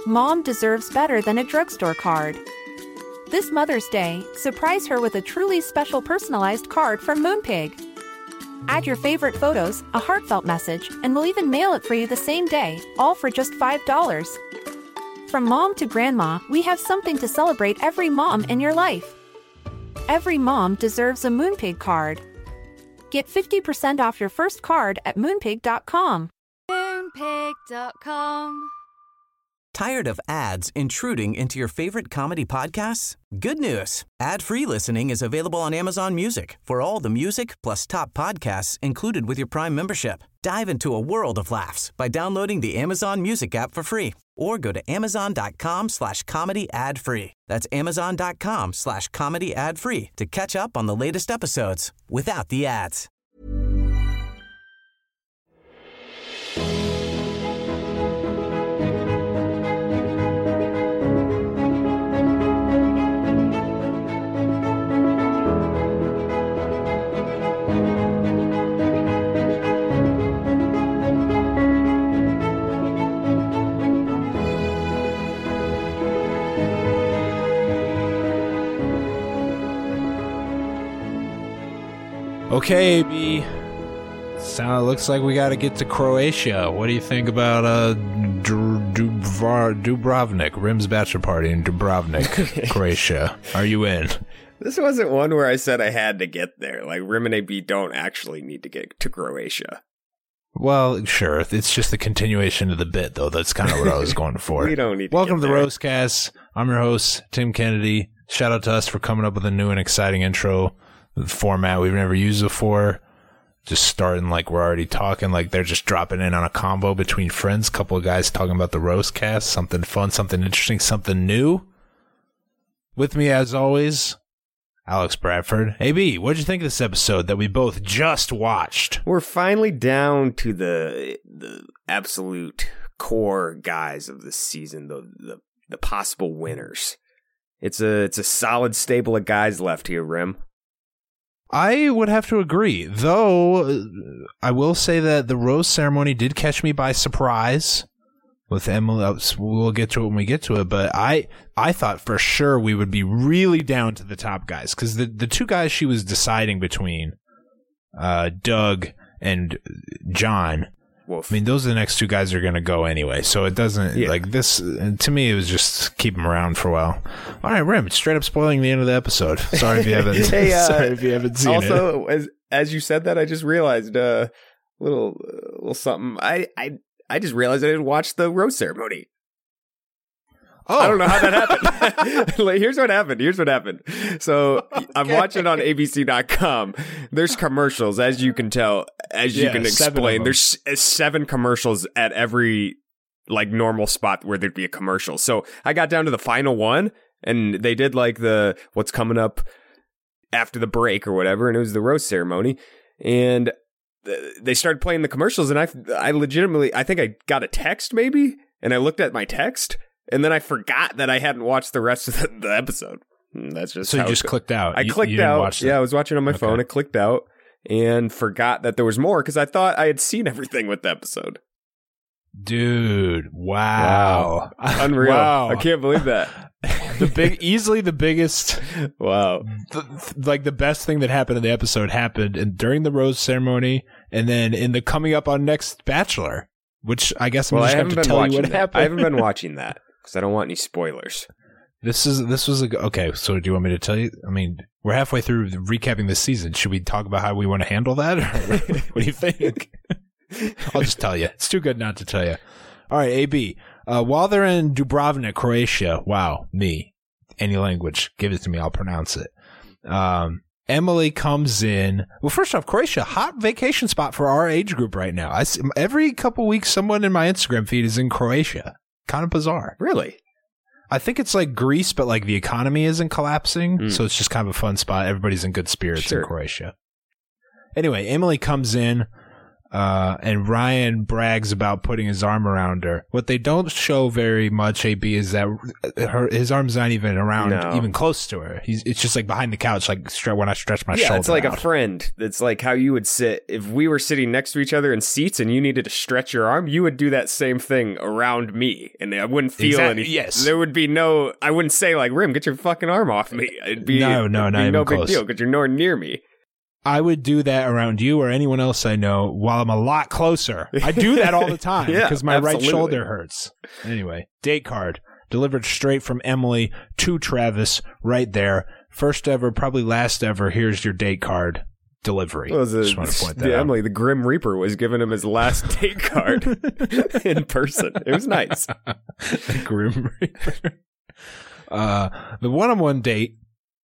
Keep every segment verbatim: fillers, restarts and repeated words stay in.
Mom deserves better than a drugstore card. This Mother's Day, surprise her with a truly special personalized card from Moonpig. Add your favorite photos, a heartfelt message, and we'll even mail it for you the same day, all for just five dollars. From mom to grandma, we have something to celebrate every mom in your life. Every mom deserves a Moonpig card. Get fifty percent off your first card at moonpig dot com. moonpig dot com. Tired of ads intruding into your favorite comedy podcasts? Good news. Ad-free listening is available on Amazon Music for all the music plus top podcasts included with your Prime membership. Dive into a world of laughs by downloading the Amazon Music app for free or go to amazon.com slash comedy ad free. That's amazon.com slash comedy ad free to catch up on the latest episodes without the ads. Okay, A B. Sound looks like we got to get to Croatia. What do you think about uh, Dubrovnik, Dubrovnik, Rim's bachelor party in Dubrovnik, Croatia? Are you in? This wasn't one where I said I had to get there. Like, Rim and A B don't actually need to get to Croatia. Well, sure. It's just the continuation of the bit, though. That's kind of what I was going for. We don't need to Welcome get to the there. Roastcast. I'm your host, Tim Kennedy. Shout out to us for coming up with a new and exciting intro format we've never used before. Just starting like we're already talking, like they're just dropping in on a combo between friends. Couple of guys talking about the Roastcast. Something fun, something interesting, something new. With me, as always, Alex Bradford. A B, what did you think of this episode that we both just watched? We're finally down to the the absolute core guys of the season, the the, the possible winners. It's a it's a solid stable of guys left here, Rim. I would have to agree, though I will say that the rose ceremony did catch me by surprise with Emily. We'll get to it when we get to it, but I I thought for sure we would be really down to the top guys, because the, the two guys she was deciding between, uh, Doug and John, Wolf. I mean, those are the next two guys that are going to go anyway, so it doesn't, Yeah. like this, to me, it was just keep them around for a while. All right, Rim, it's straight up spoiling the end of the episode. Sorry if you haven't, Hey, uh, sorry if you haven't seen it. Also, as as you said that, I just realized a uh, little uh, little something. I, I I just realized I didn't watch the rose ceremony. Oh, I don't know how that happened. Like, here's what happened. Here's what happened. So okay. I'm watching on A B C dot com. There's commercials, as you can tell, as you Yeah, can seven explain. There's seven commercials at every like normal spot where there'd be a commercial. So I got down to the final one, and they did like the what's coming up after the break or whatever, and it was the roast ceremony, and they started playing the commercials, and I I legitimately I think I got a text maybe, and I looked at my text. And then I forgot that I hadn't watched the rest of the, the episode. That's just so how you just it clicked out. I You- clicked you didn't out. watch Yeah, them. I was watching on my Okay. phone. I clicked out and forgot that there was more because I thought I had seen everything with the episode. Dude, wow. Unreal. Wow. I can't believe that. the big, easily the biggest, Wow. the, like the best thing that happened in the episode happened in, during the rose ceremony, and then in the coming up on next Bachelor, which I guess I'm Well, I just going haven't to been tell you watching what that. happened. I haven't been watching that because I don't want any spoilers. This is this was a g- okay. So do you want me to tell you? I mean, we're halfway through recapping this season. Should we talk about how we want to handle that? Or what do you think? I'll just tell you. It's too good not to tell you. All right, A B. Uh, while they're in Dubrovnik, Croatia. Wow, me. Any language, give it to me. I'll pronounce it. Um, Emily comes in. Well, first off, Croatia, hot vacation spot for our age group right now. I see, every couple weeks, someone in my Instagram feed is in Croatia. Kind of bizarre. Really? I think it's like Greece, but like the economy isn't collapsing, Mm. so it's just kind of a fun spot. Everybody's in good spirits Sure. in Croatia. Anyway, Emily comes in. Uh, and Ryan brags about putting his arm around her. What they don't show very much, A B, is that her his arm's not even around, No. even close to her. He's it's just like behind the couch, like stre- when I stretch my yeah, shoulder. it's like out. a friend. It's like how you would sit if we were sitting next to each other in seats and you needed to stretch your arm. You would do that same thing around me, and I wouldn't feel Exactly, any. yes. There would be no. I wouldn't say like, "Rim, get your fucking arm off me." It'd be No, no, it'd not be even no big close. deal because you're nowhere near me. I would do that around you or anyone else I know while I'm a lot closer. I do that all the time Yeah, because my right absolutely. shoulder hurts. Anyway, date card delivered straight from Emily to Travis right there. First ever, probably last ever. Here's your date card delivery. What was it? Just want to point that the out. Emily, the Grim Reaper, was giving him his last date card in person. It was nice. The Grim Reaper. Uh, the one-on-one date.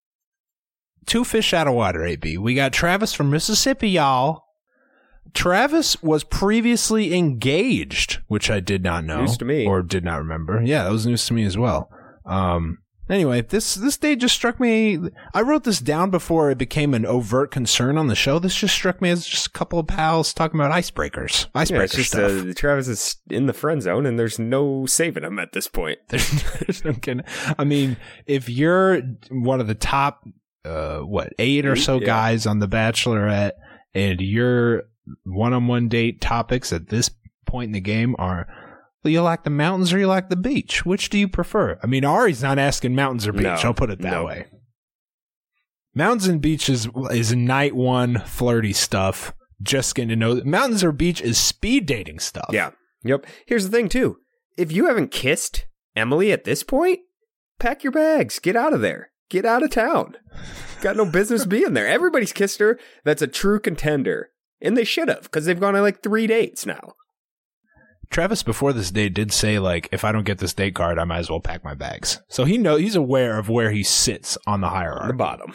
Two fish out of water, A B. We got Travis from Mississippi, y'all. Travis was previously engaged, which I did not know. News to me. Or did not remember. Yeah, that was news to me as well. Um, anyway, this this date just struck me. I wrote this down before it became an overt concern on the show. This just struck me as just a couple of pals talking about icebreakers. Icebreaker Yeah, it's just stuff. uh, Travis is in the friend zone, and there's no saving him at this point. There's, there's no kidding. I mean, if you're one of the top, uh, what, eight or Eight, so yeah. guys on The Bachelorette, and your one-on-one date topics at this point in the game are, well, you like the mountains or you like the beach? Which do you prefer? I mean, Ari's not asking mountains or beach. No, I'll put it that no. way. Mountains and beaches is night one flirty stuff. Just getting to know. Mountains or beach is speed dating stuff. Yeah. Yep. Here's the thing, too. If you haven't kissed Emily at this point, pack your bags. Get out of there. Get out of town. Got no business being there. Everybody's kissed her. That's a true contender. And they should have, because they've gone on like three dates now. Travis, before this date, did say, like, if I don't get this date card, I might as well pack my bags. So he know he's aware of where he sits on the hierarchy. On the bottom.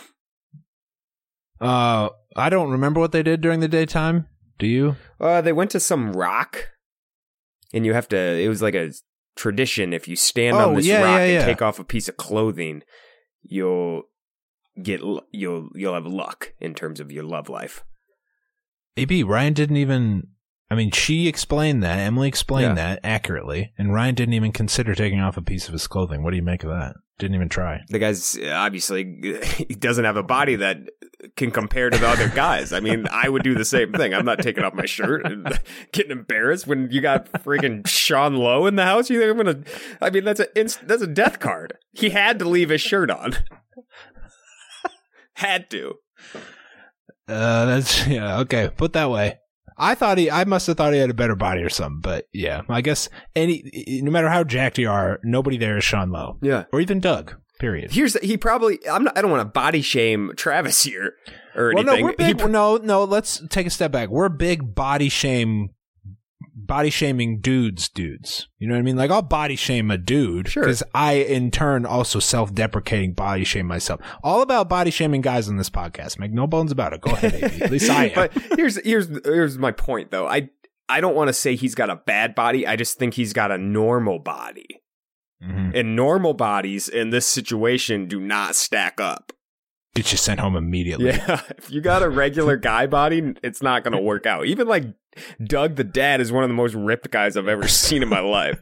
Uh, I don't remember what they did during the daytime. Do you? Uh, they went to some rock, and you have to, it was like a tradition. If you stand Oh, on this yeah, rock yeah, yeah. and take off a piece of clothing, you'll get, l- you'll, you'll have luck in terms of your love life. A B, Ryan didn't even, I mean, she explained that, Emily explained Yeah. that accurately, and Ryan didn't even consider taking off a piece of his clothing. What do you make of that? Didn't even try. The guy's uh, obviously, he doesn't have a body that can compare to the other guys. I mean, I would do the same thing. I'm not taking off my shirt and getting embarrassed when you got freaking Sean Lowe in the house. You think I'm going to, I mean, that's a, inst- that's a death card. He had to leave his shirt on. Had to. Uh, that's, yeah, okay, put that way. I thought he, I must have thought he had a better body or something, but yeah, I guess any, no matter how jacked you are, nobody there is Sean Lowe. Yeah. Or even Doug, period. Here's, he probably, I'm not, I don't want to body shame Travis here or Well, no, anything. we're big, He- no, no, let's take a step back. We're big body shame, body shaming dudes, dudes. You know what I mean? Like, I'll body shame a dude. Sure. Because I, in turn, also self-deprecating body shame myself. All about body shaming guys on this podcast. Make no bones about it. Go ahead, A B. At least I am. But here's here's here's my point though. I I don't want to say he's got a bad body. I just think he's got a normal body. Mhm. And normal bodies in this situation do not stack up. Get you sent home immediately. Yeah, if you got a regular guy body, it's not going to work out. Even like Doug the dad is one of the most ripped guys I've ever seen in my life.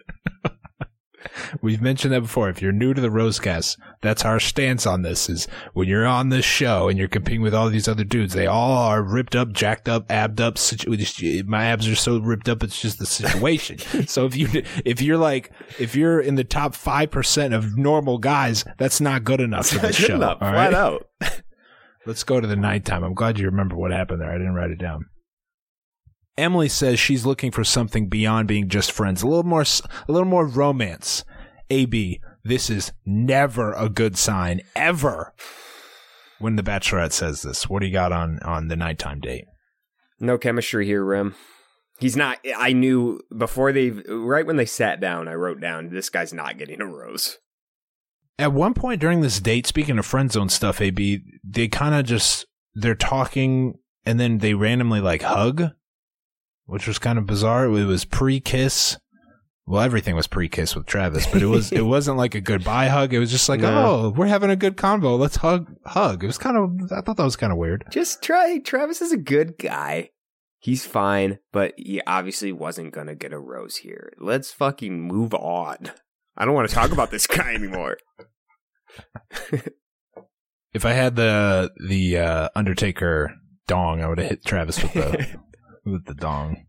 We've mentioned that before. If you're new to the Rosecast, that's our stance on this, is when you're on this show and you're competing with all these other dudes, they all are ripped up, jacked up, abbed up. Situ- my abs are so ripped up, it's just the situation. So if, you, if you're like, if you're in the top five percent of normal guys, that's not good enough for this Good show. enough, all flat right? out. Let's go to the nighttime. I'm glad you remember what happened there. I didn't write it down. Emily says she's looking for something beyond being just friends, a little more, a little more romance. A B, this is never a good sign, ever, when the Bachelorette says this. What do you got on, on the nighttime date? No chemistry here, Rem. He's not. I knew before they, right when they sat down, I wrote down, this guy's not getting a rose. At one point during this date, speaking of friend zone stuff, A B, they kind of just, they're talking and then they randomly like hug, which was kind of bizarre. It was pre-kiss. Well, everything was pre-kiss with Travis, but it was it wasn't like a goodbye hug. It was just like, No. oh, we're having a good convo. Let's hug hug. It was kind of, I thought that was kind of weird. Just try. Travis is a good guy. He's fine, but he obviously wasn't going to get a rose here. Let's fucking move on. I don't want to talk about this guy anymore. If I had the the uh, Undertaker dong, I would have hit Travis with the with the dong.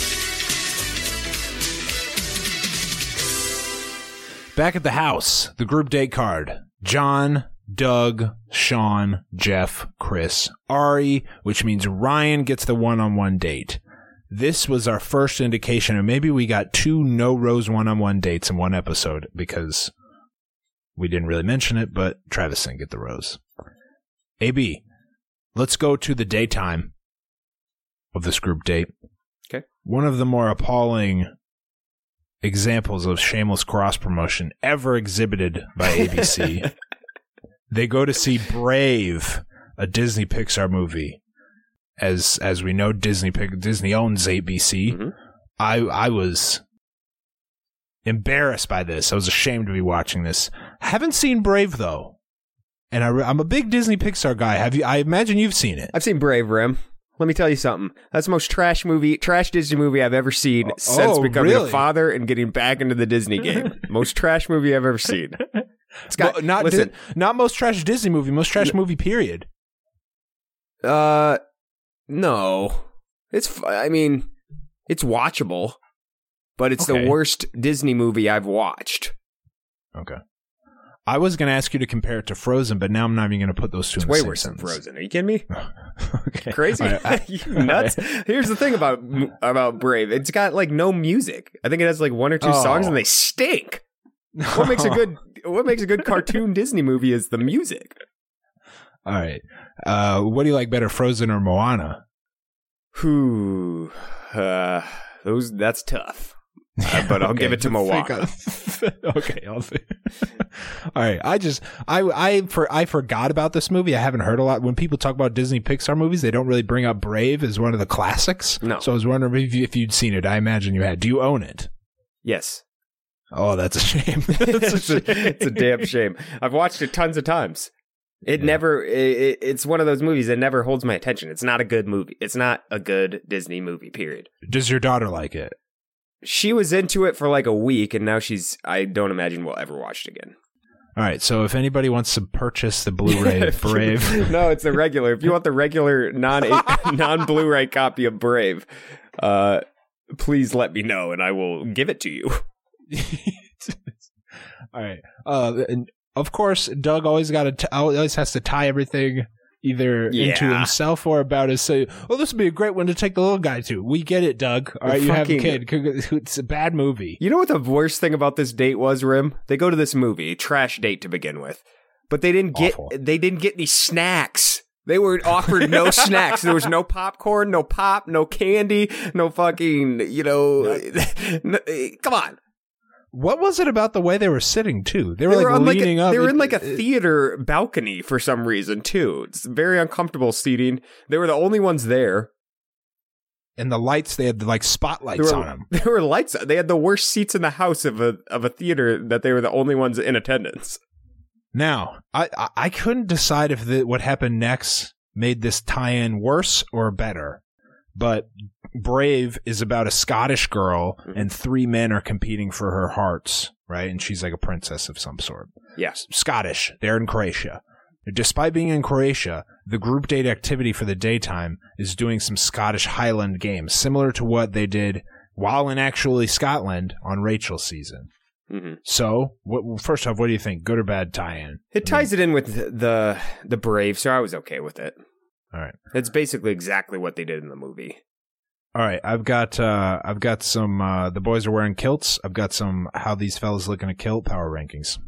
Back at the house, the group date card. John, Doug, Sean, Jeff, Chris, Ari, which means Ryan gets the one-on-one date. This was our first indication, and maybe we got two no-rose one-on-one dates in one episode because we didn't really mention it, but Travis didn't get the rose. A B, let's go to the daytime of this group date. Okay. One of the more appalling examples of shameless cross-promotion ever exhibited by A B C. They go to see Brave, a Disney Pixar movie. As as we know, Disney Disney owns A B C. Mm-hmm. I I was embarrassed by this. I was ashamed to be watching this. I haven't seen Brave though, and I, I'm a big Disney Pixar guy. Have you? I imagine you've seen it. I've seen Brave, Rim. Let me tell you something. That's the most trash movie, trash Disney movie I've ever seen since oh, becoming really? a father and getting back into the Disney game. Most trash movie I've ever seen. It's got well, not listen. Di- not most trash Disney movie. Most trash movie. Period. Uh, no. It's. f- I mean, it's watchable, but it's Okay. the worst Disney movie I've watched. Okay. I was going to ask you to compare it to Frozen, but now I'm not even going to put those two It's in the way same worse sentence. than Frozen. Are you kidding me? Okay. Crazy? All right, I- You nuts? Here's the thing about about Brave. It's got like no music. I think it has like one or two Oh. songs, and they stink. What makes a good What makes a good cartoon Disney movie is the music. All right. Uh, what do you like better, Frozen or Moana? Whew. Uh, those that's tough. Uh, but I'll Okay, give it to think Moana. of- okay, I'll see. All right, I just I I for I forgot about this movie. I haven't heard a lot when people talk about Disney Pixar movies. They don't really bring up Brave as one of the classics. No. So I was wondering if, you, if you'd seen it. I imagine you had. Do you own it? Yes. Oh, that's a shame. That's a it's, a, shame. it's a damn shame. I've watched it tons of times. It Yeah. never. It, it's one of those movies that never holds my attention. It's not a good movie. It's not a good Disney movie. Period. Does your daughter like it? She was into it for like a week, and now she's. I don't imagine we'll ever watch it again. All right. So if anybody wants to purchase the Blu-ray of Brave, No, it's the regular. If you want the regular non non Blu-ray copy of Brave, uh, please let me know, and I will give it to you. all right. Uh, and of course, Doug always got to t- always has to tie everything either into Yeah. himself or about his. Say, "Oh, this would be a great one to take the little guy to." We get it, Doug. All right, you have a Fucking- kid. It's a bad movie. You know what the worst thing about this date was, Rim? They go to this movie, trash date to begin with, but they didn't get Awful. they didn't get any snacks. They were offered no snacks. There was no popcorn, no pop, no candy, no fucking, you know. no- come on. What was it about the way they were sitting too? They were They like were on like leaning a, up. they were in It- like a it- theater balcony for some reason too. It's very uncomfortable seating. They were the only ones there. and the lights. They had like spotlights There were, on them. there were lights. They had the worst seats in the house of a of a theater that they were the only ones in attendance. Now, I I, I couldn't decide if the, what happened next made this tie-in worse or better. But Brave is about a Scottish girl, Mhm. and three men are competing for her hearts, right? And she's like a princess of some sort. Yes. Scottish. They're in Croatia. Despite being in Croatia, the group date activity for the daytime is doing some Scottish Highland games, similar to what they did while in actually Scotland on Rachel's season. hmm So, what, first off, what do you think? Good or bad tie-in? It ties it in with the the Brave, so I was okay with it. All right. It's basically exactly what they did in the movie. All right, I've got uh, I've got some. Uh, the boys are wearing kilts. I've got some. How these fellas look in a kilt power rankings.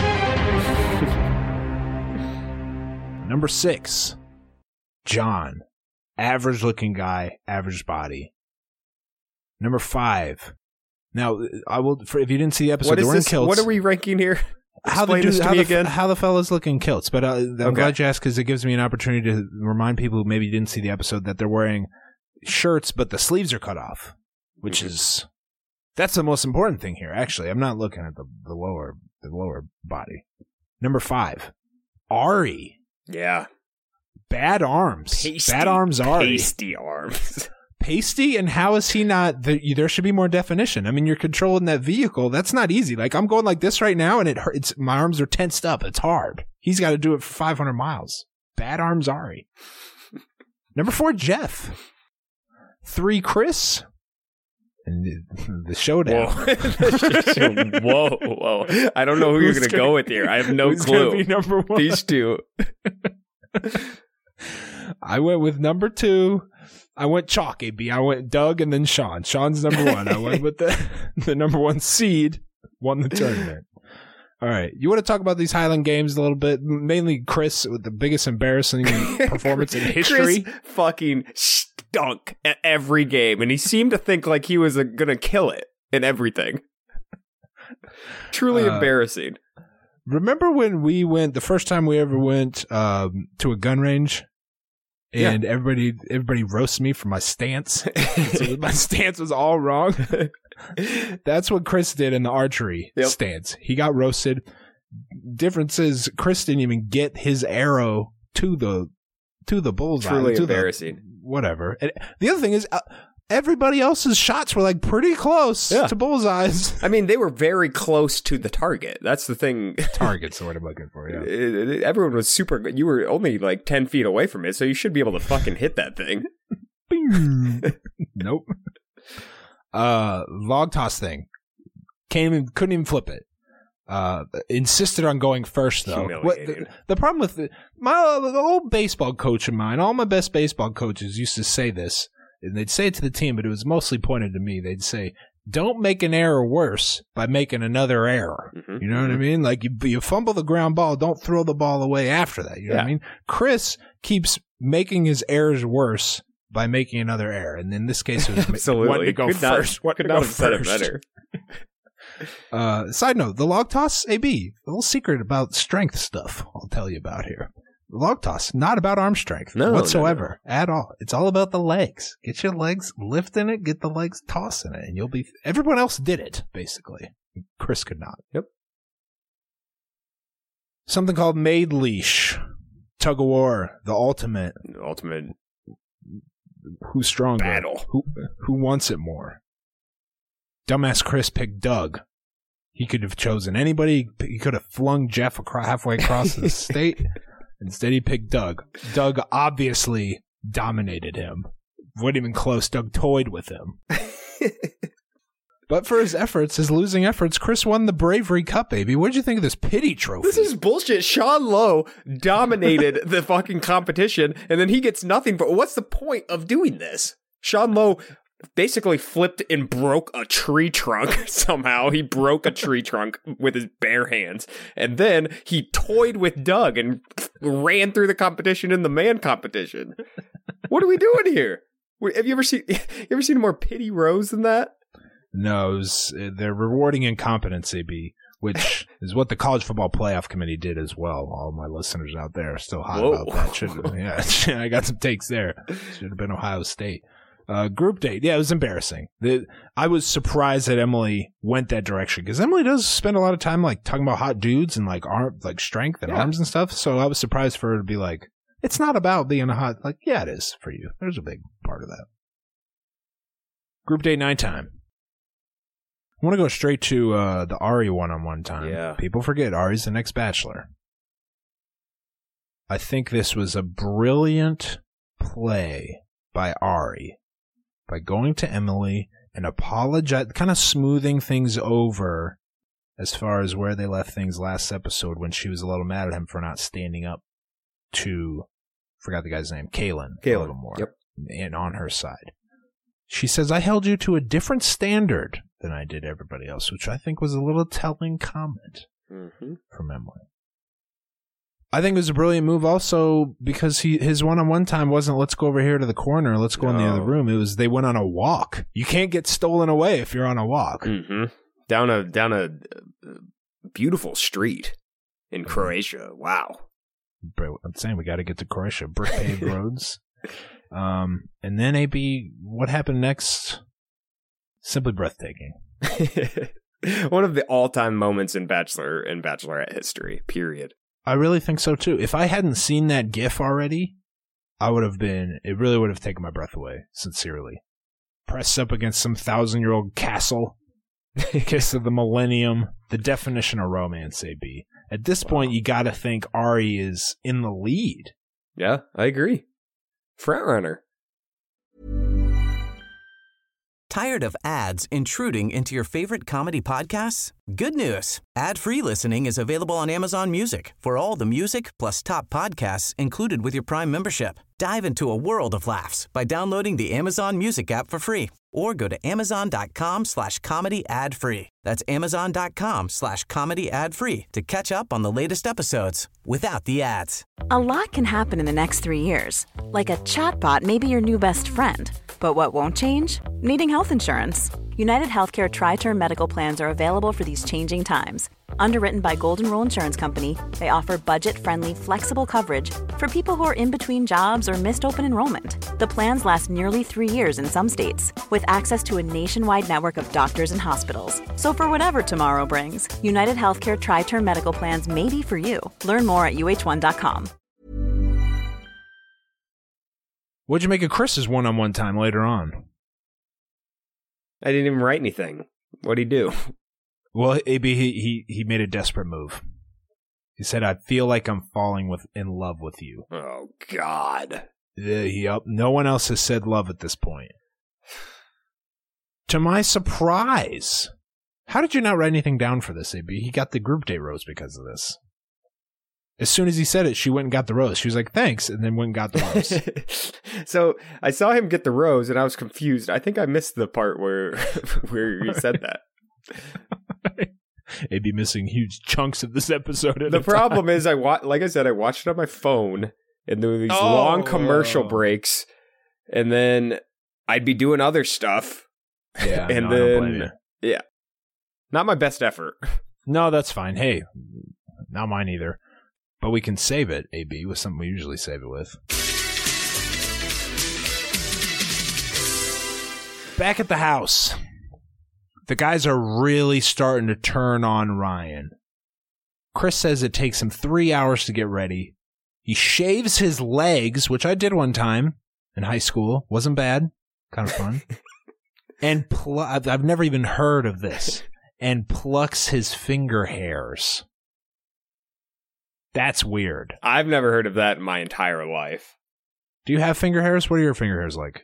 Number six, John, average looking guy, average body. Number five. Now, I will. For, if you didn't see the episode, What they is were in this? kilts. What are we ranking here? How the, Explain dude, this to how, me the, again. how the fellas look in kilts? But uh, I'm Okay. glad you asked because it gives me an opportunity to remind people who maybe didn't see the episode that they're wearing shirts, but the sleeves are cut off, which Mhm. is that's the most important thing here. Actually, I'm not looking at the, the lower the lower body. Number five, Ari, Yeah. bad arms, Pasty, bad arms. Ari, Pasty arms. pasty, and how is he not? The, there should be more definition. I mean, you're controlling that vehicle. That's not easy. Like, I'm going like this right now, and it hurts. My arms are tensed up. It's hard. He's got to do it for five hundred miles. Bad arms, Ari. Number four, Jeff. Three, Chris. And the, the showdown. Whoa. whoa, whoa. I don't know who Who's you're going to gonna- go with here. I have no Who's gonna clue. be number one? These two. I went with number two. I went chalk, A B. I went Doug and then Sean. Sean's number one. I went with the, the number one seed, won the tournament. All right. You want to talk about these Highland Games a little bit? Mainly Chris with the biggest embarrassing performance in history. Chris fucking stunk at every game, and he seemed to think like he was uh, going to kill it in everything. Truly Uh, embarrassing. Remember when we went, the first time we ever went um, to a gun range? And yeah. everybody everybody roasted me for my stance. So my stance was all wrong. That's what Chris did in the archery yep. stance. He got roasted. Difference is Chris didn't even get his arrow to the to the bullseye. Truly to embarrassing. The, whatever. And the other thing is, uh, everybody else's shots were like pretty close yeah. to bullseyes. I mean, they were very close to the target. That's the thing. Target's what I'm looking for, yeah. It, it, everyone was super good. You were only like ten feet away from it, so you should be able to fucking hit that thing. Nope. Uh, log toss thing. Can't even, couldn't even flip it. Uh, insisted on going first, though. What, the, the problem with the, my the old baseball coach of mine, all my best baseball coaches used to say this. And they'd say it to the team, but it was mostly pointed to me. They'd say, don't make an error worse by making another error. Mm-hmm, you know mm-hmm. what I mean? Like, you, you fumble the ground ball, don't throw the ball away after that. You know yeah. what I mean? Chris keeps making his errors worse by making another error. And in this case, it was Absolutely. What to go could first. Not, what could to not go have said it first. better. uh, side note, the log toss, A B, a little secret about strength stuff I'll tell you about here. Log toss, not about arm strength no, whatsoever no, no. at all. It's all about the legs. Get your legs lifting it, get the legs tossing it, and you'll be. Everyone else did it, basically. Chris could not. Yep. Something called Maid Leash, tug of war, the ultimate, the ultimate. Who's stronger? Battle. Who who wants it more? Dumbass Chris picked Doug. He could have chosen anybody. He could have flung Jeff across, halfway across the state. Instead, he picked Doug. Doug obviously dominated him. Wasn't even close. Doug toyed with him. But for his efforts, his losing efforts, Chris won the Bravery Cup, baby. What did you think of this pity trophy? This is bullshit. Sean Lowe dominated the fucking competition, and then he gets nothing. But what's the point of doing this? Sean Lowe basically flipped and broke a tree trunk somehow. He broke a tree trunk with his bare hands. And then he toyed with Doug and ran through the competition in the man competition. What are we doing here? Have you ever seen you ever seen a more pity rose than that? No, it was, they're rewarding incompetence, A B, which is what the College Football Playoff Committee did as well. All my listeners out there are still hot Whoa. about that. Should, yeah, I got some takes there. Should have been Ohio State. Uh, group date. Yeah, it was embarrassing. The, I was surprised that Emily went that direction because Emily does spend a lot of time like talking about hot dudes and like arm, like strength and yeah. arms and stuff. So I was surprised for her to be like, it's not about being a hot, like, yeah, it is for you. There's a big part of that. Group date night time. I want to go straight to uh, the Ari one-on-one time. Yeah. People forget Ari's the next Bachelor. I think this was a brilliant play by Ari by going to Emily and apologize, kind of smoothing things over as far as where they left things last episode when she was a little mad at him for not standing up to, forgot the guy's name, Kaylin, Kaylin. a little more, yep. and on her side. She says, I held you to a different standard than I did everybody else, which I think was a little telling comment mm-hmm. from Emily. I think it was a brilliant move also because he his one-on-one time wasn't let's go over here to the corner, let's go no. in the other room. It was they went on a walk. You can't get stolen away if you're on a walk. Mm-hmm. Down a down a, a beautiful street in Croatia. Wow. I'm saying we got to get to Croatia. Brick paved roads. Um, and then A B, what happened next? Simply breathtaking. One of the all-time moments in Bachelor and Bachelorette history, period. I really think so, too. If I hadn't seen that GIF already, I would have been, it really would have taken my breath away, sincerely. pressed up against some thousand-year-old castle. Kiss of the millennium. The definition of romance, A B. At this wow. point, you got to think Ari is in the lead. Yeah, I agree. Frontrunner. Tired of ads intruding into your favorite comedy podcasts? Good news. Ad-free listening is available on Amazon Music for all the music plus top podcasts included with your Prime membership. Dive into a world of laughs by downloading the Amazon Music app for free or go to amazon.com slash comedy ad free. That's amazon.com slash comedy ad free to catch up on the latest episodes without the ads. A lot can happen in the next three years. Like a chatbot may be your new best friend. But what won't change? Needing health insurance. United Healthcare Tri-Term Medical Plans are available for these changing times. Underwritten by Golden Rule Insurance Company, they offer budget-friendly, flexible coverage for people who are in between jobs or missed open enrollment. The plans last nearly three years in some states, with access to a nationwide network of doctors and hospitals. So for whatever tomorrow brings, United Healthcare Tri-Term Medical Plans may be for you. Learn more at U H one dot com. What'd you make of Chris's one-on-one time later on? I didn't even write anything. What'd he do? Well, A B, he, he, he made a desperate move. He said, I feel like I'm falling with in love with you. Oh, God. Yeah, yep. No one else has said love at this point. To my surprise. How did you not write anything down for this, A B? He got the group date rose because of this. As soon as he said it, she went and got the rose. She was like, thanks, and then went and got the rose. So I saw him get the rose, and I was confused. I think I missed the part where where he said that. They'd be missing huge chunks of this episode. The problem time. is, I wa- like I said, I watched it on my phone, and there were these oh. long commercial breaks, and then I'd be doing other stuff. Yeah, and no, then yeah, not my best effort. No, that's fine. Hey, not mine either. But we can save it, A B, with something we usually save it with. Back at the house. The guys are really starting to turn on Ryan. Chris says it takes him three hours to get ready. He shaves his legs, which I did one time in high school. Wasn't bad. Kind of fun. and pl- I've never even heard of this. And plucks his finger hairs. That's weird. I've never heard of that in my entire life. Do you have finger hairs? What are your finger hairs like?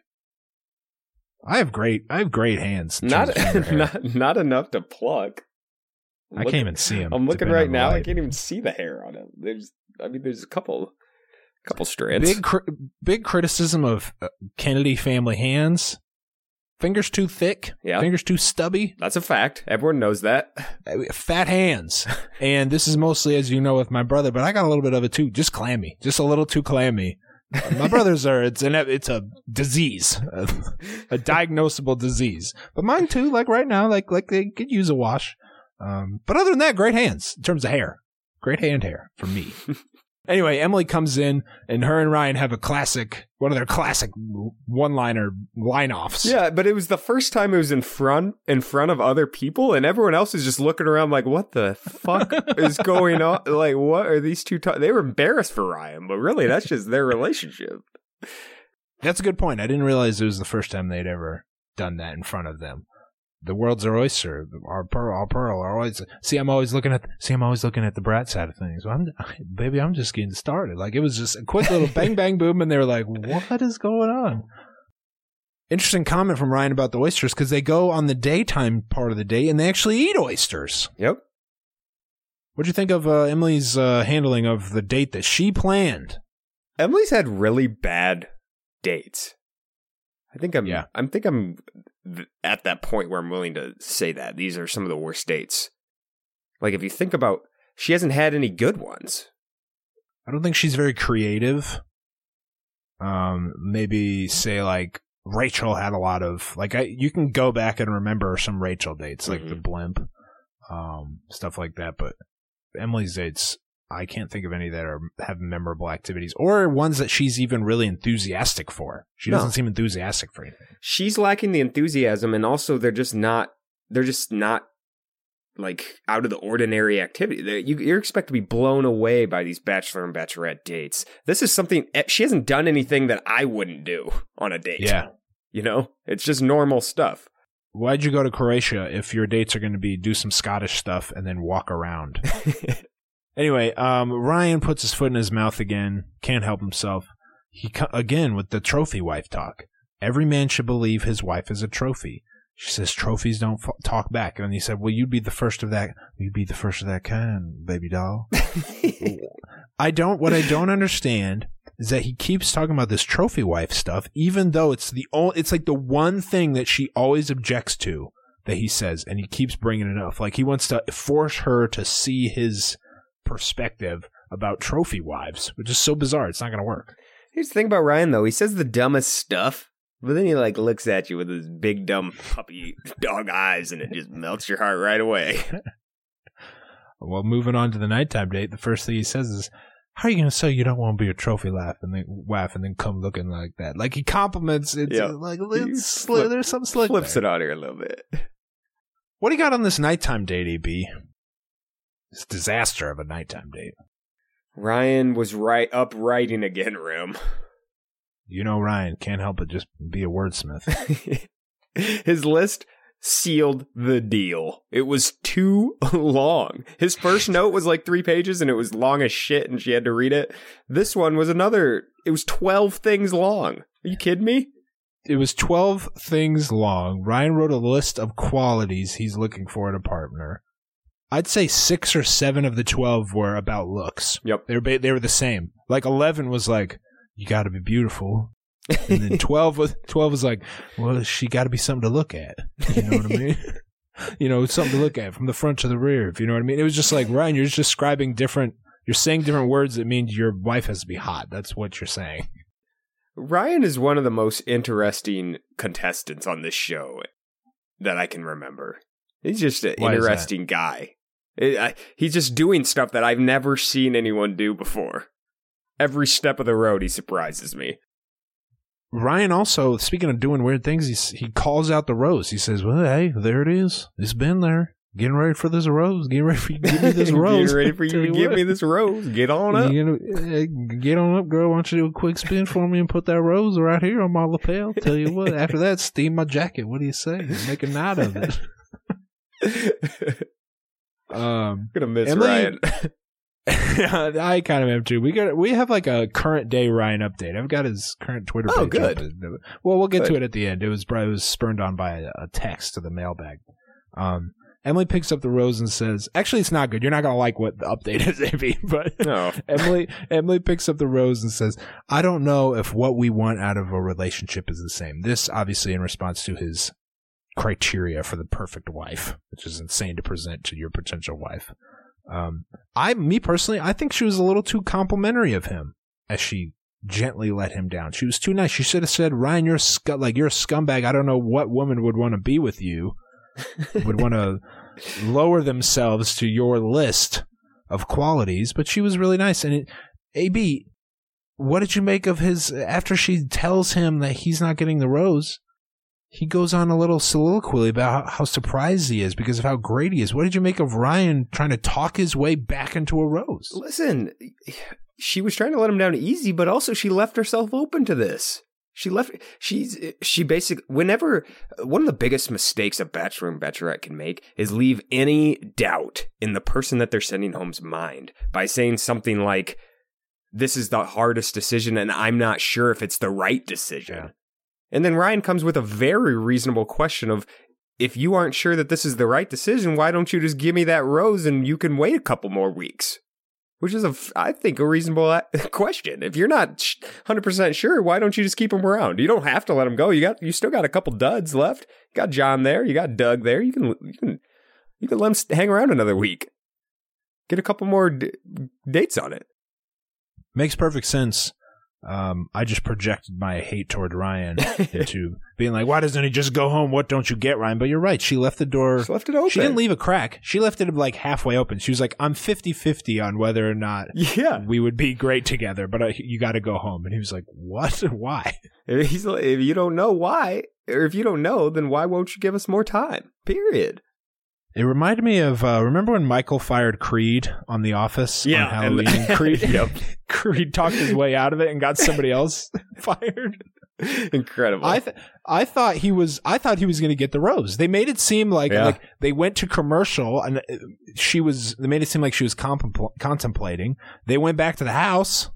I have great I have great hands. Not not not enough to pluck. I'm I looking, can't even see them. I'm looking right now. I can't even see the hair on it. There's I mean there's a couple couple strands. Big cri- big criticism of uh, Kennedy family hands. Fingers too thick. Yeah. Fingers too stubby. That's a fact. Everyone knows that. Fat hands. And this is mostly, as you know, with my brother, but I got a little bit of it too. Just clammy. Just a little too clammy. My brothers are, it's an, it's a disease. A, a diagnosable disease. But mine too, like right now, like, like they could use a wash. Um, but other than that, great hands in terms of hair. Great hand hair for me. Anyway, Emily comes in, and her and Ryan have a classic, one of their classic one-liner line-offs. Yeah, but it was the first time it was in front in front of other people, and everyone else is just looking around like, what the fuck is going on? Like, what are these two ta-? They were embarrassed for Ryan, but really, that's just their relationship. That's a good point. I didn't realize it was the first time they'd ever done that in front of them. The world's our oyster, our pearl, our pearl, our oyster. See, I'm always looking at. See, I'm always looking at the brat side of things. Well, I'm, baby, I'm just getting started. Like it was just a quick little bang, bang, boom, and they were like, "What is going on?" Interesting comment from Ryan about the oysters because they go on the daytime part of the day and they actually eat oysters. Yep. What'd you think of uh, Emily's uh, handling of the date that she planned? Emily's had really bad dates. I think I'm. Yeah. I think I'm. At that point where I'm willing to say that these are some of the worst dates. Like if you think about, she hasn't had any good ones. I don't think she's very creative. Um, maybe say like Rachel had a lot of like I. You can go back and remember some Rachel dates like mm-hmm. the blimp, um, stuff like that. But Emily's dates, I can't think of any that are have memorable activities or ones that she's even really enthusiastic for. She doesn't no. seem enthusiastic for anything. She's lacking the enthusiasm, and also they're just not. They're just not like out of the ordinary activity. They, you, you're expected to be blown away by these bachelor and bachelorette dates. This is something she hasn't done anything that I wouldn't do on a date. Yeah, You know, it's just normal stuff. Why'd you go to Croatia if your dates are going to be do some Scottish stuff and then walk around? Anyway, um, Ryan puts his foot in his mouth again. Can't help himself. He again with the trophy wife talk. Every man should believe his wife is a trophy. She says trophies don't f- talk back. And he said, well, you'd be the first of that. You'd be the first of that kind, baby doll. I don't, what I don't understand is that he keeps talking about this trophy wife stuff, even though it's the only, it's like the one thing that she always objects to that he says, and he keeps bringing it up. Like he wants to force her to see his perspective about trophy wives, which is so bizarre. It's not going to work. Here's the thing about Ryan, though. He says the dumbest stuff, but then he like looks at you with his big, dumb puppy dog eyes, and it just melts your heart right away. Well, moving on to the nighttime date, the first thing he says is, how are you going to say you don't want to be a trophy laugh and then wife and then come looking like that? Like he compliments it. Yeah. Like it's sli- there's some slick Flips there. it on here a little bit. What do you got on this nighttime date, E B? This disaster of a nighttime date. Ryan was right up writing again, Rim. You know Ryan can't help but just be a wordsmith. His list sealed the deal. It was too long. His first note was like three pages and it was long as shit and she had to read it. This one was another, it was twelve things long. Are you kidding me? It was twelve things long. Ryan wrote a list of qualities he's looking for in a partner. I'd say six or seven of the twelve were about looks. Yep. They were, ba- they were the same. Like eleven was like, you got to be beautiful. And then twelve was twelve was like, well, she got to be something to look at. You know what I mean? You know, something to look at from the front to the rear, if you know what I mean. It was just like, Ryan, you're just describing different, you're saying different words that mean your wife has to be hot. That's what you're saying. Ryan is one of the most interesting contestants on this show that I can remember. He's just an Why interesting guy. It, I, he's just doing stuff that I've never seen anyone do before. Every step of the road, he surprises me. Ryan also, speaking of doing weird things, he, he calls out the rose. He says, well, hey, there it is. It's been there. Getting ready for this rose. Getting ready for you to give me this rose. Getting ready for you to give me this rose. Get on up. You know, get on up, girl. Why don't you do a quick spin for me and put that rose right here on my lapel? Tell you what, after that, steam my jacket. What do you say? Make a night of it. um, I'm gonna miss Emily, Ryan. I kind of am too. We got we have like a current day Ryan update. I've got his current Twitter page. Oh, good. Up. Well, we'll get good. to it at the end. It was it was spurned on by a, a text to the mailbag. Um, Emily picks up the rose and says, "Actually, it's not good. You're not gonna like what the update is, A B." But No. Emily Emily picks up the rose and says, "I don't know if what we want out of a relationship is the same." This obviously in response to his criteria for the perfect wife, which is insane to present to your potential wife. Um, I, me personally, I think she was a little too complimentary of him as she gently let him down. She was too nice. She should have said, "Ryan, you're a scu- like you're a scumbag. I don't know what woman would want to be with you, would want to lower themselves to your list of qualities." But she was really nice. And it, A B, what did you make of his? After she tells him that he's not getting the rose, he goes on a little soliloquy about how, how surprised he is because of how great he is. What did you make of Ryan trying to talk his way back into a rose? Listen, she was trying to let him down easy, but also she left herself open to this. She left, she's, she basically, whenever, one of the biggest mistakes a bachelor and bachelorette can make is leave any doubt in the person that they're sending home's mind by saying something like, this is the hardest decision and I'm not sure if it's the right decision. Yeah. And then Ryan comes with a very reasonable question of, if you aren't sure that this is the right decision, why don't you just give me that rose and you can wait a couple more weeks? Which is, a, I think, a reasonable question. If you're not one hundred percent sure, why don't you just keep him around? You don't have to let him go. You got, you still got a couple duds left. You got John there. You got Doug there. You can, you can, you can let him hang around another week. Get a couple more d- dates on it. Makes perfect sense. Um, I just projected my hate toward Ryan into being like, why doesn't he just go home? What don't you get, Ryan? But you're right. She left the door. She left it open. She didn't leave a crack. She left it like halfway open. She was like, I'm fifty-fifty on whether or not yeah. we would be great together, but I, you got to go home. And he was like, what? Why? If, he's, if you don't know why, or if you don't know, then why won't you give us more time? Period. It reminded me of, uh, remember when Michael fired Creed on The Office yeah, on Halloween? And, Creed, yep. Creed talked his way out of it and got somebody else fired. Incredible. I th- I thought he was I thought he was going to get the rose. They made it seem like Yeah. like they went to commercial and she was they made it seem like she was contempl- contemplating. They went back to the house.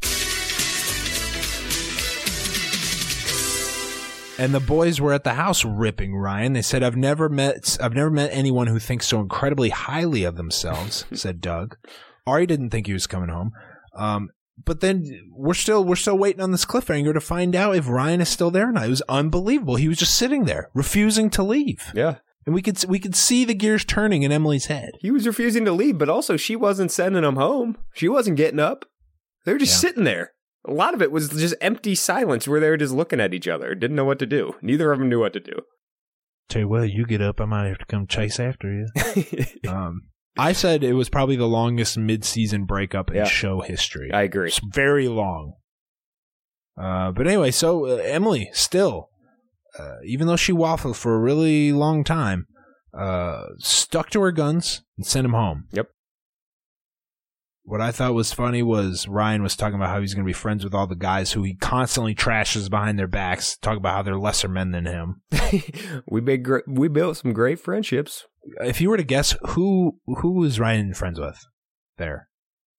And the boys were at the house ripping Ryan. They said, "I've never met I've never met anyone who thinks so incredibly highly of themselves," said Doug. Ari didn't think he was coming home. Um, but then we're still we're still waiting on this cliffhanger to find out if Ryan is still there or not. It was unbelievable. He was just sitting there, refusing to leave. Yeah. And we could we could see the gears turning in Emily's head. He was refusing to leave, but also she wasn't sending him home. She wasn't getting up. They were just Yeah. sitting there. A lot of it was just empty silence where they were just looking at each other. Didn't know what to do. Neither of them knew what to do. Tell you what, you get up, I might have to come chase after you. um, I said it was probably the longest mid-season breakup in Yeah. show history. I agree. It's very long. Uh, but anyway, so uh, Emily still, uh, even though she waffled for a really long time, uh, stuck to her guns and sent him home. Yep. What I thought was funny was Ryan was talking about how he's going to be friends with all the guys who he constantly trashes behind their backs, talk about how they're lesser men than him. we made gr- we built some great friendships. If you were to guess, who who was Ryan friends with there?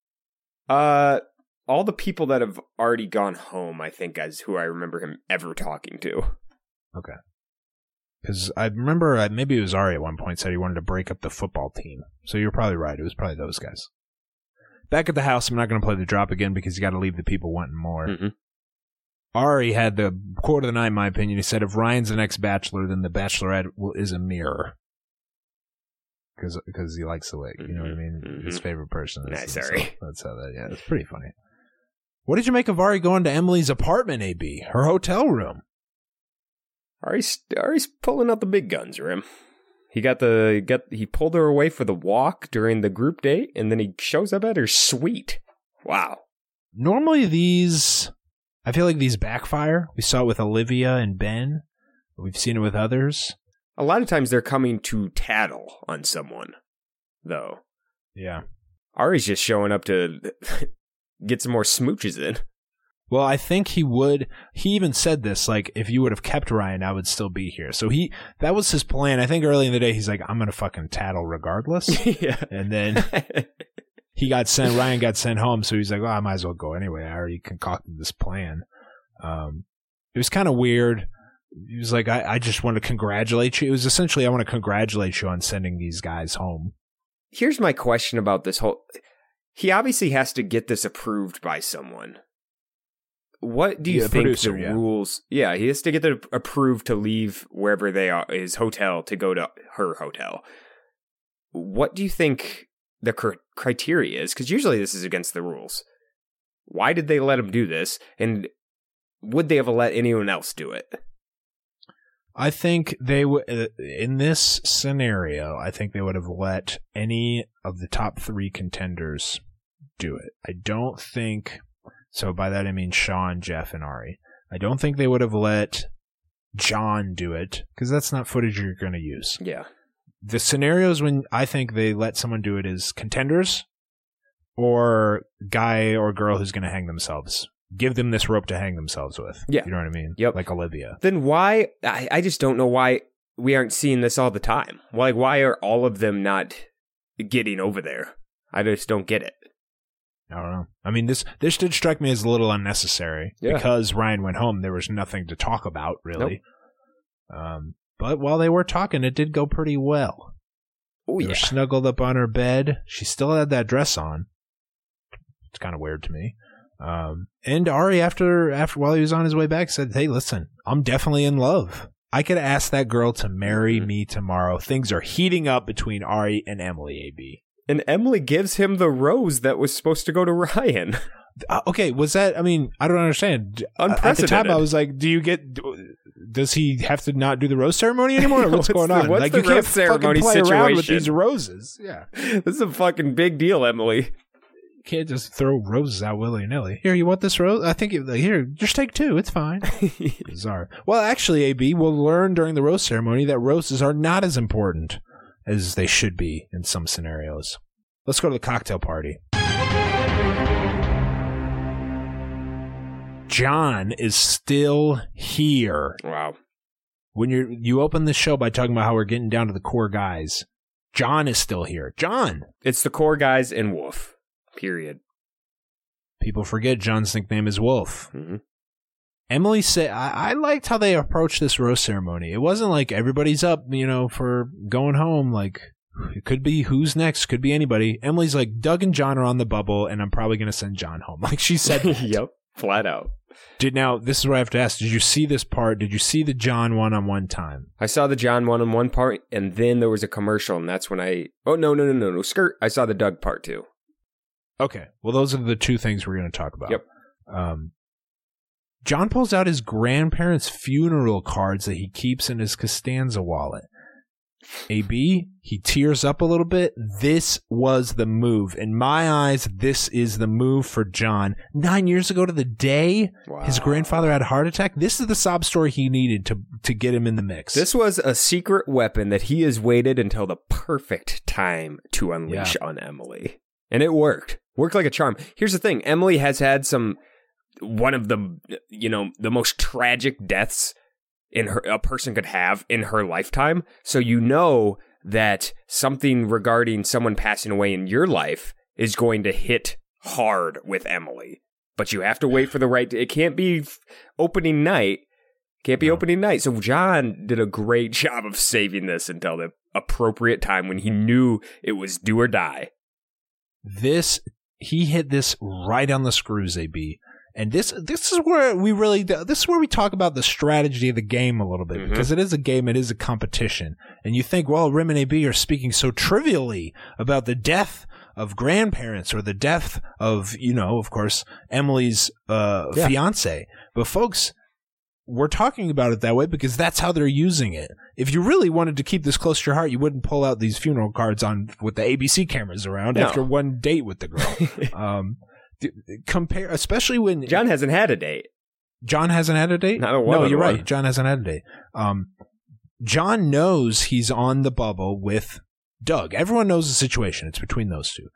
Uh, all the people that have already gone home, I think, is who I remember him ever talking to. Okay. Because I remember uh, maybe it was Ari at one point said he wanted to break up the football team. So you're probably right. It was probably those guys. Back at the house, I'm not going to play the drop again because you got to leave the people wanting more. Mm-hmm. Ari had the quote of the night, in my opinion. He said, if Ryan's the next Bachelor, then the Bachelorette will, is a mirror. Because he likes the wig. You know what I mean? Mm-hmm. His favorite person. Is, Nice, so Ari. that's how that, yeah, it's pretty funny. What did you make of Ari going to Emily's apartment, A B? Her hotel room? Ari's, Ari's pulling out the big guns, Rim. He got the got he pulled her away for the walk during the group date, and then he shows up at her suite. Wow. Normally these, I feel like these backfire. We saw it with Olivia and Ben. We've seen it with others. A lot of times they're coming to tattle on someone, though. Yeah. Ari's just showing up to get some more smooches in. Well, I think he would. He even said this, like, if you would have kept Ryan, I would still be here. So he, that was his plan. I think early in the day, he's like, I'm going to fucking tattle regardless. Yeah. And then he got sent, Ryan got sent home. So he's like, well, I might as well go anyway. I already concocted this plan. Um, it was kind of weird. He was like, I, I just want to congratulate you. It was essentially, I want to congratulate you on sending these guys home. Here's my question about this whole. He obviously has to get this approved by someone. What do you Yeah, think producer, the yeah. rules? Yeah, he has to get it approved to leave wherever they are, his hotel, to go to her hotel. What do you think the cr- criteria is? Because usually this is against the rules. Why did they let him do this? And would they have let anyone else do it? I think they would, in this scenario, I think they would have let any of the top three contenders do it. I don't think, so by that I mean Sean, Jeff, and Ari. I don't think they would have let John do it, because that's not footage you're going to use. Yeah. The scenarios when I think they let someone do it is contenders or guy or girl who's going to hang themselves. Give them this rope to hang themselves with. Yeah. You know what I mean? Yep. Like Olivia. Then why? I, I just don't know why we aren't seeing this all the time. Like, why are all of them not getting over there? I just don't get it. I don't know. I mean, this this did strike me as a little unnecessary. Yeah. Because Ryan went home, there was nothing to talk about, really. Nope. Um, but while they were talking, it did go pretty well. Oh, they yeah. were snuggled up on her bed. She still had that dress on. It's kind of weird to me. Um, and Ari, after after while he was on his way back, said, "Hey, listen, I'm definitely in love. I could ask that girl to marry mm-hmm. me tomorrow." Things are heating up between Ari and Emily, A B. And Emily gives him the rose that was supposed to go to Ryan. Uh, okay, was that, I mean, I don't understand. Unprecedented. At the time, I was like, do you get, does he have to not do the rose ceremony anymore? Or what's, what's going the, on? What's like, the you can't rose ceremony fucking play situation? around with these roses. Yeah. This is a fucking big deal, Emily. You can't just throw roses out willy-nilly. Here, you want this rose? I think, it, here, just take two. It's fine. Bizarre. Well, actually, A B, we'll learn during the rose ceremony that roses are not as important as they should be in some scenarios. Let's go to the cocktail party. John is still here. Wow. When you you open the show by talking about how we're getting down to the core guys, John is still here. John. It's the core guys and Wolf. Period. People forget John's nickname is Wolf. Mm-hmm. Emily said, I-, I liked how they approached this rose ceremony. It wasn't like everybody's up, you know, for going home. Like, it could be who's next, could be anybody. Emily's like, Doug and John are on the bubble, and I'm probably going to send John home. Like she said. Yep, flat out. Did now, this is what I have to ask. Did you see this part? Did you see the John one-on-one time? I saw the John one-on-one part, and then there was a commercial, and that's when I... Oh, no, no, no, no, no. Skirt. I saw the Doug part, too. Okay. Well, those are the two things we're going to talk about. Yep. Um, John pulls out his grandparents' funeral cards that he keeps in his Costanza wallet. A B, he tears up a little bit. This was the move. In my eyes, this is the move for John. Nine years ago to the day, wow. His grandfather had a heart attack. This is the sob story he needed to, to get him in the mix. This was a secret weapon that he has waited until the perfect time to unleash yeah. on Emily. And it worked. Worked like a charm. Here's the thing. Emily has had some, one of the, you know, the most tragic deaths in her a person could have in her lifetime. So you know that something regarding someone passing away in your life is going to hit hard with Emily. But you have to wait for the right... It can't be opening night. Can't be no. opening night. So John did a great job of saving this until the appropriate time when he knew it was do or die. This... He hit this right on the screws, A B. And this this is where we really this is where we talk about the strategy of the game a little bit, mm-hmm. because it is a game, it is a competition. And you think, well, Rim and A B are speaking so trivially about the death of grandparents or the death of, you know, of course, Emily's uh, yeah. fiance. But folks, we're talking about it that way because that's how they're using it. If you really wanted to keep this close to your heart, you wouldn't pull out these funeral cards on with the A B C cameras around no. after one date with the girl. um, compare, especially when John hasn't had a date. John hasn't had a date? Not a one. No, you're one. right. John hasn't had a date. Um, John knows he's on the bubble with Doug. Everyone knows the situation. It's between those two.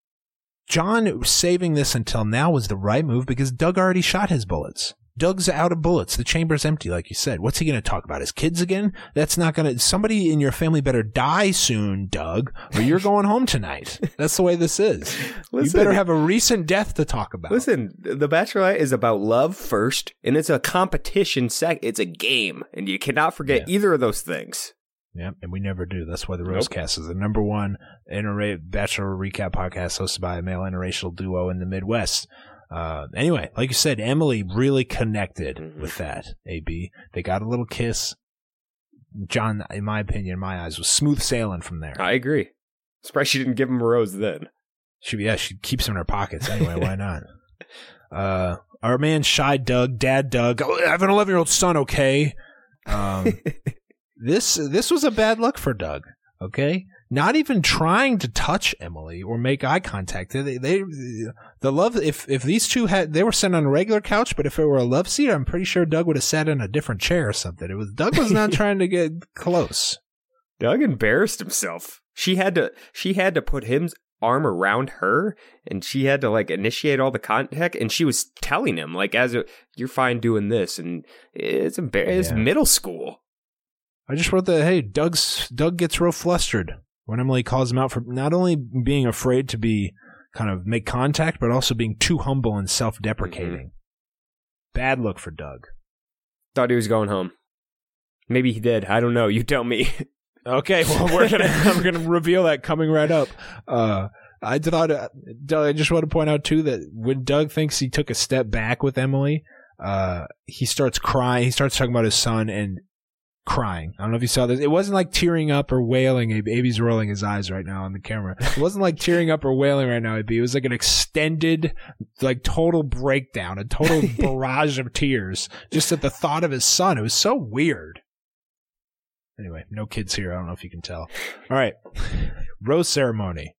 John saving this until now was the right move because Doug already shot his bullets. Doug's out of bullets. The chamber's empty, like you said. What's he going to talk about? His kids again? That's not going to... Somebody in your family better die soon, Doug, or you're going home tonight. That's the way this is. Listen, you better have a recent death to talk about. Listen, The Bachelorette is about love first, and it's a competition second. It's a game, and you cannot forget yeah. either of those things. Yeah, and we never do. That's why the Rosecast nope. is the number one inter- Bachelor recap podcast hosted by a male interracial duo in the Midwest. Uh, anyway, like you said, Emily really connected mm-hmm. with that, A B. They got a little kiss. John, in my opinion, in my eyes, was smooth sailing from there. I agree. Surprised she didn't give him a rose then. She, yeah, she keeps them in her pockets anyway. Why not? Uh, our man, Shy Doug, Dad Doug. Oh, I have an eleven-year-old son, okay? Um, this this was a bad look for Doug, okay? Not even trying to touch Emily or make eye contact. They, they, the love. If if these two had, they were sitting on a regular couch, but if it were a love seat, I'm pretty sure Doug would have sat in a different chair or something. It was Doug was not trying to get close. Doug embarrassed himself. She had to. She had to put his arm around her, and she had to like initiate all the contact. And she was telling him like, "As a, you're fine doing this," and it's embarrassing. It's yeah. middle school. I just wrote that. Hey, Doug's Doug gets real flustered when Emily calls him out for not only being afraid to be kind of make contact, but also being too humble and self-deprecating. Mm-hmm. Bad look for Doug. Thought he was going home. Maybe he did. I don't know. You tell me. Okay, well, we're gonna I'm gonna reveal that coming right up. Uh, I thought uh, I just want to point out too that when Doug thinks he took a step back with Emily, uh, he starts crying. He starts talking about his son and crying. I don't know if you saw this. It wasn't like tearing up or wailing. A B's rolling his eyes right now on the camera. It wasn't like tearing up or wailing right now, A B. It was like an extended, like total breakdown, a total barrage of tears just at the thought of his son. It was so weird. Anyway, no kids here. I don't know if you can tell. All right. Rose ceremony.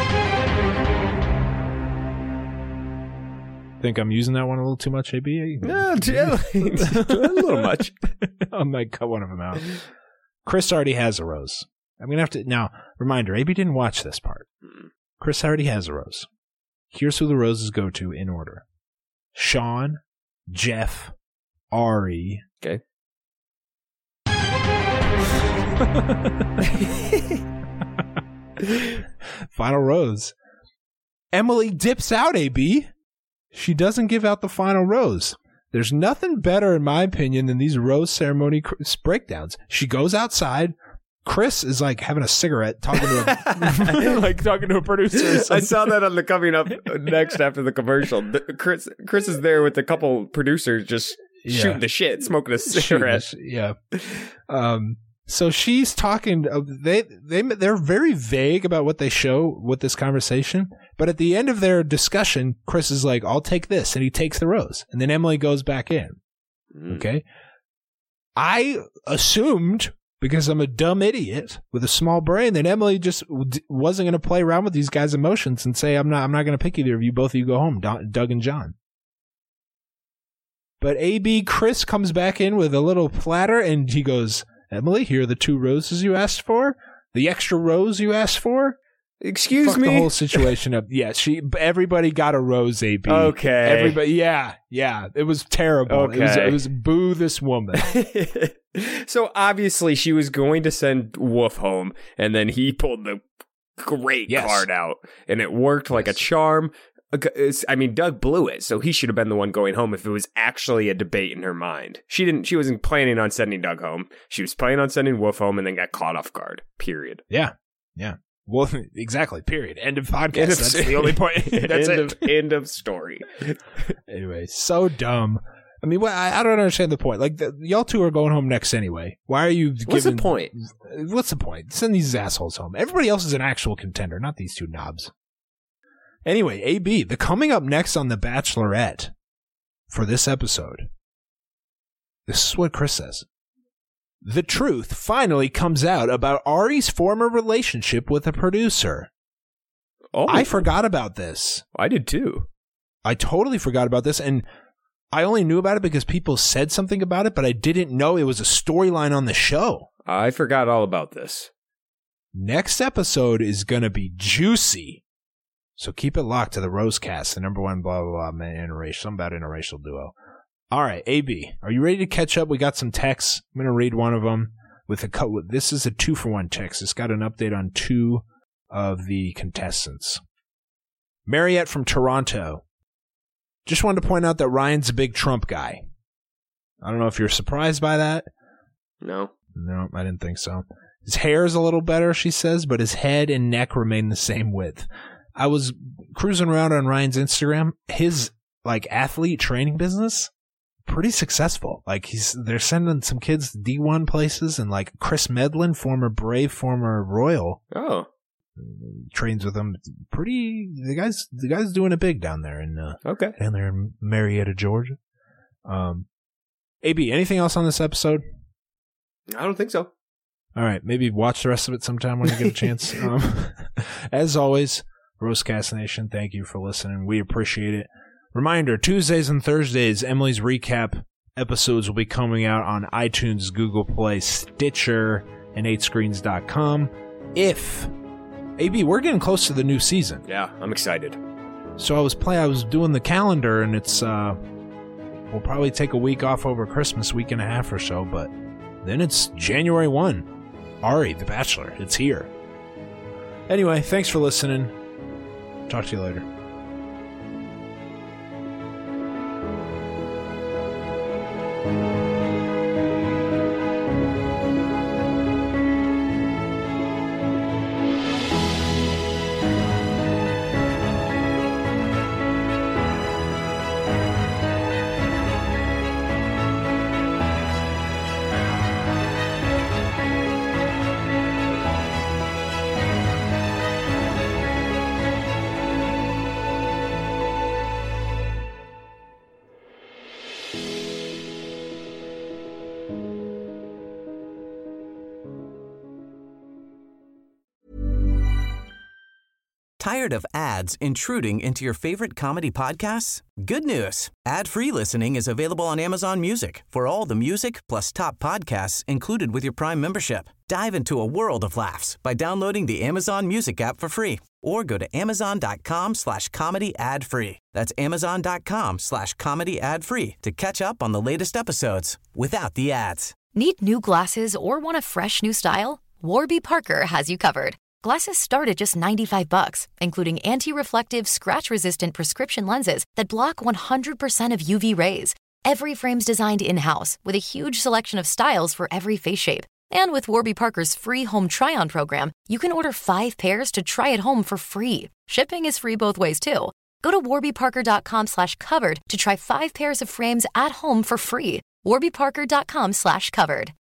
Think I'm using that one a little too much, A B? No, a little much. I might cut one of them out. Chris already has a rose. I'm going to have to... Now, reminder, A B didn't watch this part. Chris already has a rose. Here's who the roses go to in order. Sean, Jeff, Ari. Okay. Final rose. Emily dips out, A B. She doesn't give out the final rose. There's nothing better, in my opinion, than these rose ceremony cr- breakdowns. She goes outside. Chris is like having a cigarette, talking to a, like talking to a producer. I saw that on the coming up next after the commercial. The, Chris Chris is there with a couple producers just Yeah. shooting the shit, smoking a cigarette. Shooting the sh- yeah. Um. So she's talking. Uh, they they they're very vague about what they show with this conversation. But at the end of their discussion, Chris is like, "I'll take this," and he takes the rose. And then Emily goes back in. Mm. Okay. I assumed, because I'm a dumb idiot with a small brain, that Emily just d- wasn't going to play around with these guys' emotions and say, "I'm not. I'm not going to pick either of you. Both of you go home, Don- Doug and John." But A B Chris comes back in with a little platter, and he goes, "Emily, here are the two roses you asked for. The extra rose you asked for." Excuse Fuck me. the whole situation up. Yeah, she. Everybody got a rose. A B. Okay. Everybody. Yeah, yeah. It was terrible. It was. Okay. It was boo this woman. So obviously she was going to send Wolf home, and then he pulled the great Yes. card out, and it worked like Yes. a charm. I mean, Doug blew it, so he should have been the one going home if it was actually a debate in her mind. She didn't. She wasn't planning on sending Doug home. She was planning on sending Wolf home, and then got caught off guard. Period. Yeah, yeah. Well, exactly. Period. End of podcast. End of- That's the only point. That's end it. Of, end of story. Anyway, so dumb. I mean, what, I, I don't understand the point. Like, the, y'all two are going home next anyway. Why are you? What's the giving, point? What's the point? Send these assholes home. Everybody else is an actual contender, not these two knobs. Anyway, A B, the coming up next on The Bachelorette for this episode. This is what Chris says. The truth finally comes out about Ari's former relationship with a producer. Oh, I forgot about this. I did too. I totally forgot about this, and I only knew about it because people said something about it, but I didn't know it was a storyline on the show. I forgot all about this. Next episode is going to be juicy. So keep it locked to the Rosecast, the number one blah, blah, blah, man, interracial, something about interracial duo. All right, A B, are you ready to catch up? We got some texts. I'm going to read one of them. With a co- This is a two-for-one text. It's got an update on two of the contestants. Mariette from Toronto. Just wanted to point out that Ryan's a big Trump guy. I don't know if you're surprised by that. No. No, I didn't think so. His hair is a little better, she says, but his head and neck remain the same width. I was cruising around on Ryan's Instagram. His like athlete training business, pretty successful. Like he's they're sending some kids to D one places, and like Chris Medlin, former Brave, former Royal, Oh. trains with them. Pretty the guys the guy's doing it big down there in uh, Okay. down there in Marietta, Georgia. Um, A B, anything else on this episode? I don't think so. All right, maybe watch the rest of it sometime when you get a chance. um, as always, Rosecast Nation, thank you for listening. We appreciate it. Reminder, Tuesdays and Thursdays, Emily's Recap episodes will be coming out on iTunes, Google Play, Stitcher, and eight screens dot com. If, A B, we're getting close to the new season. Yeah, I'm excited. So I was play. I was doing the calendar, and it's, uh, we'll probably take a week off over Christmas, week and a half or so, but then it's January first. Ari, The Bachelor, it's here. Anyway, thanks for listening. Talk to you later. Tired of ads intruding into your favorite comedy podcasts? Good news. Ad-free listening is available on Amazon Music for all the music plus top podcasts included with your Prime membership. Dive into a world of laughs by downloading the Amazon Music app for free or go to amazon.com slash comedy ad free. That's amazon.com slash comedy ad free to catch up on the latest episodes without the ads. Need new glasses or want a fresh new style? Warby Parker has you covered. Glasses start at just ninety-five bucks, including anti-reflective, scratch-resistant prescription lenses that block one hundred percent of U V rays. Every frame's designed in-house with a huge selection of styles for every face shape. And with Warby Parker's free home try-on program, you can order five pairs to try at home for free. Shipping is free both ways, too. Go to warbyparker.com slash covered to try five pairs of frames at home for free. warbyparker.com slash covered.